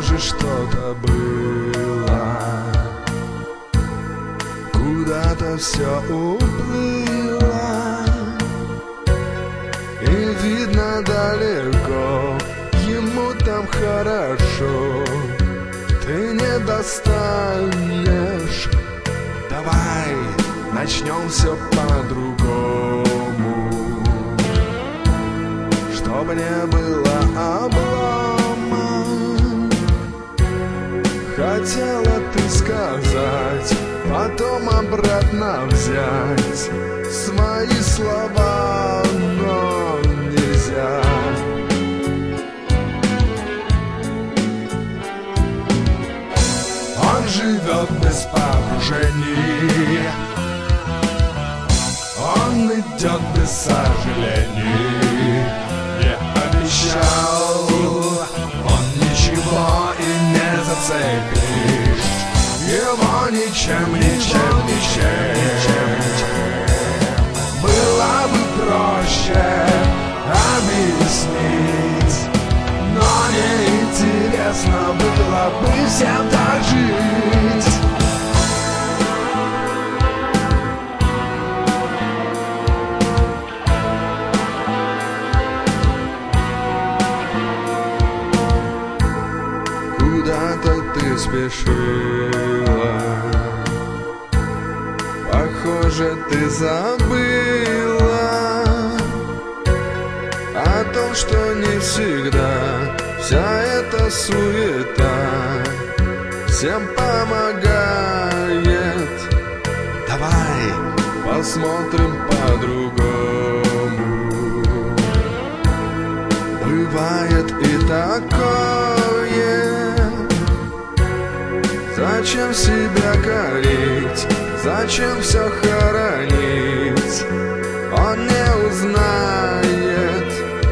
похоже, что-то было, куда-то все уплыло, и видно далеко, ему там хорошо. Ты не достанешь. Давай начнем все по-другому, чтобы не было облома. Хотела ты сказать, потом обратно взять свои слова, но нельзя. Он живет без погружений, он идет без сожалений. Не обещал он ничего и не зацепишь его ничем. Было бы проще объяснить, но неинтересно было бы всем так жить. Куда-то ты спешила, похоже, ты забыла о том, что не всегда вся эта суета всем помогает. Давай посмотрим по-другому. Бывает и такое. Зачем себя корить? Зачем все хоронить? Он не узнает.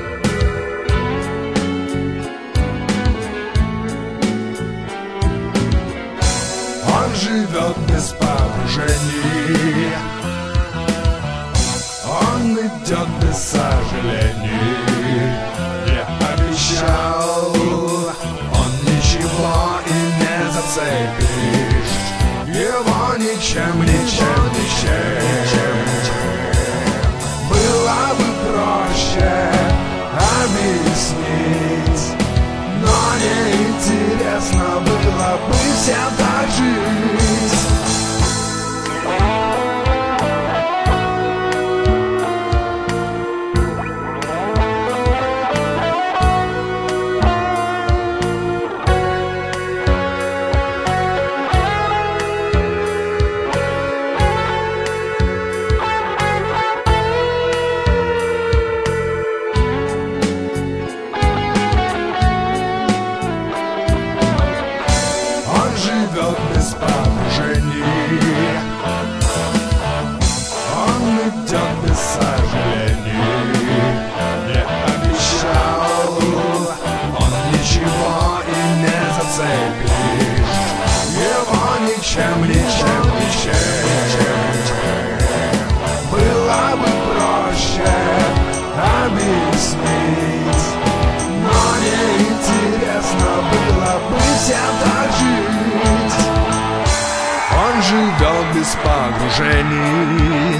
Он живет без погружений, он идет без сожалений. Не обещал он ничего и не зацепишь его ничем. Было бы проще объяснить, но неинтересно было бы всем так жить. Живет без погружений, он идет без сожалений. Не обещал он ничего и не зацепишь его ничем. Было бы проще объяснить, но неинтересно было бы всем так жить. Он живет без погружений,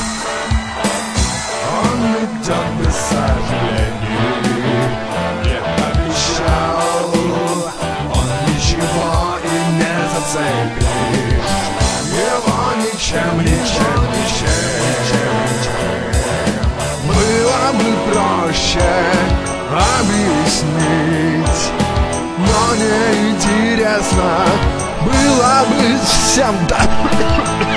он идет без сожалений. Не обещал он ничего и не зацепишь его ничем. Было бы проще объяснить, но неинтересно было бы всем так.